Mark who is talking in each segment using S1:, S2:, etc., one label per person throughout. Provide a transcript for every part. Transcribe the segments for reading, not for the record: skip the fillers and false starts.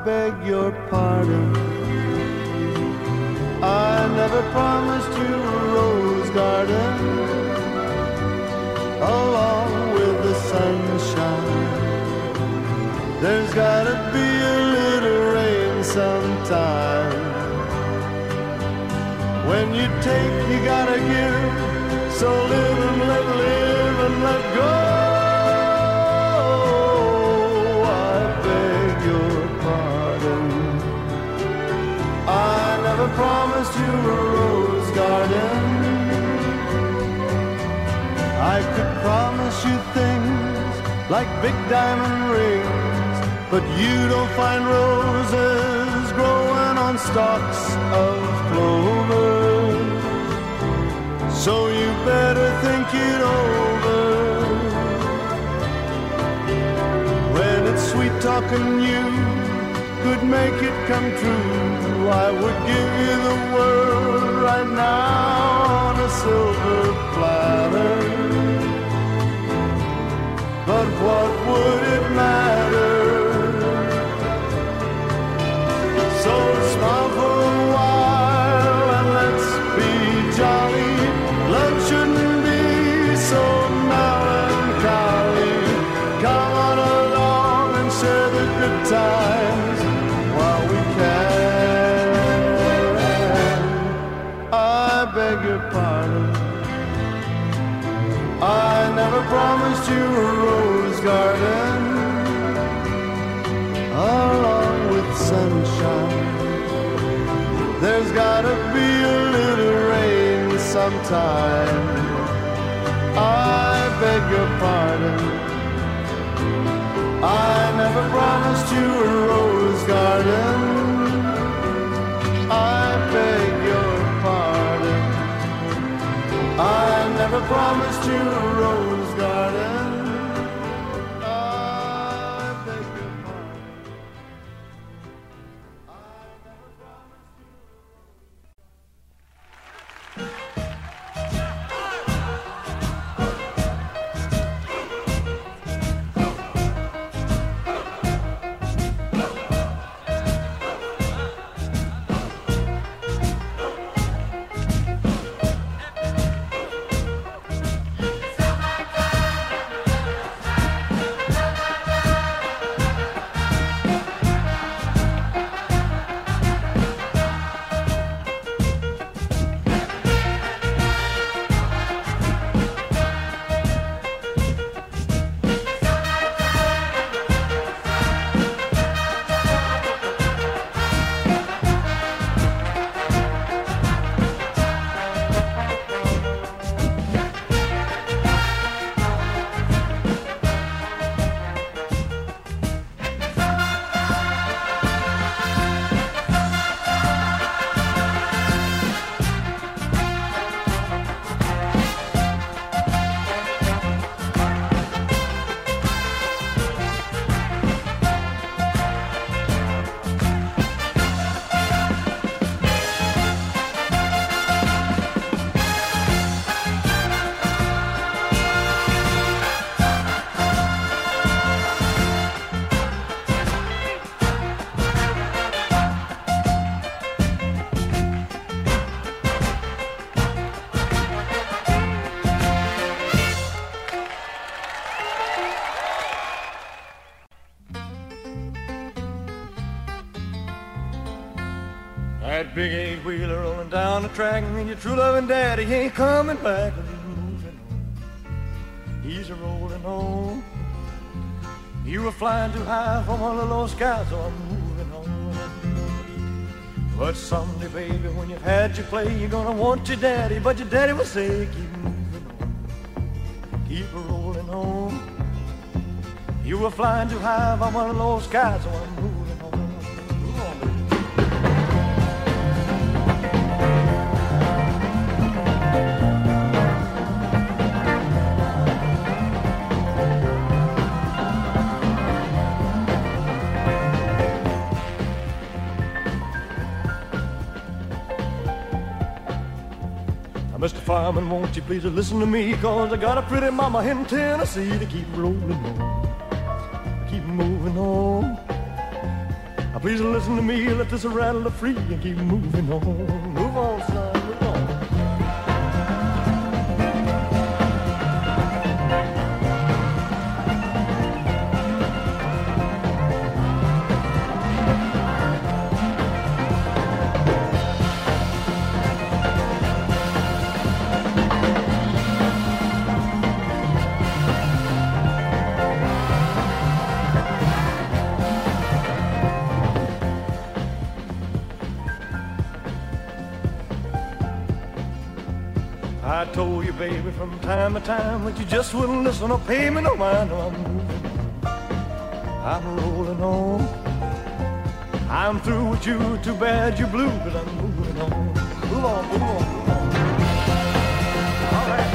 S1: beg your pardon. I never promised you a rose garden along with the sunshine. There's gotta be a little rain sometime. When you take, you gotta give. So live and let go. I beg your pardon. I never promised you a rose garden. I could promise you things like big diamond rings, but you don't find roses growing on stalks of clover. So you better think it over. When it's sweet talking, you could make it come true. I would give you the world right now on a silver platter. But what would it matter? So smile for a while and let's be jolly. Love shouldn't be so melancholy. Come on along and share the good times while we can. I beg your pardon. I never promised you a rose garden along with sunshine. There's gotta be a little rain sometime. I beg your pardon. I never promised you a rose garden. I beg your pardon. I never promised you a rose garden. I beg your pardon. I never promised you.
S2: That big eight-wheeler rolling down the track, and your true loving daddy ain't coming back. He's a rolling home. You were flying too high from one of those skies, so I'm moving on. But someday, baby, when you've had your play, you're gonna want your daddy, but your daddy will say, keep moving on, keep rolling home. You were flying too high from one of those skies, so I'm moving on. Move on, baby. Mr. Fireman, won't you please listen to me, 'cause I got a pretty mama in Tennessee to keep rolling on, keep moving on. Now please listen to me, let this rattle free and keep moving on. Move on, son, move on. I told you, baby, from time to time that you just wouldn't listen or pay me no mind. No, I'm moving on. I'm rolling on. I'm through with you. Too bad you're blue, but I'm moving on. Move on, move on, move on. All right.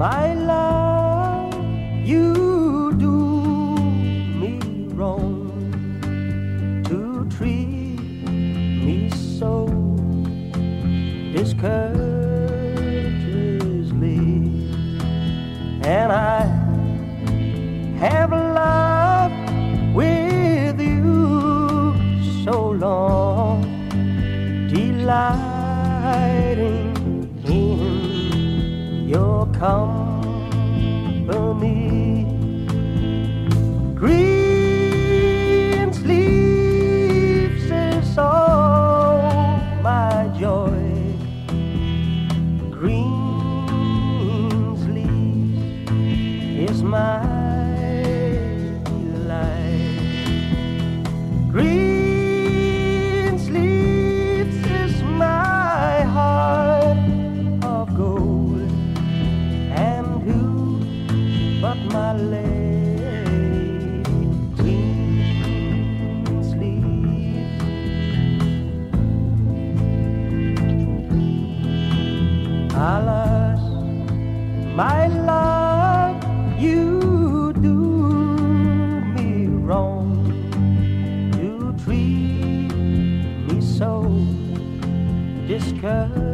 S3: my love, you do me wrong to treat me so discourteously, and I have loved with you so long, delighting in your company. Green sleeves is all my joy. Green sleeves is my delight. Green sleeves is my heart of gold, and who but my lady? Green sleeves. Alas, my love, you do me wrong to treat me so discourteously.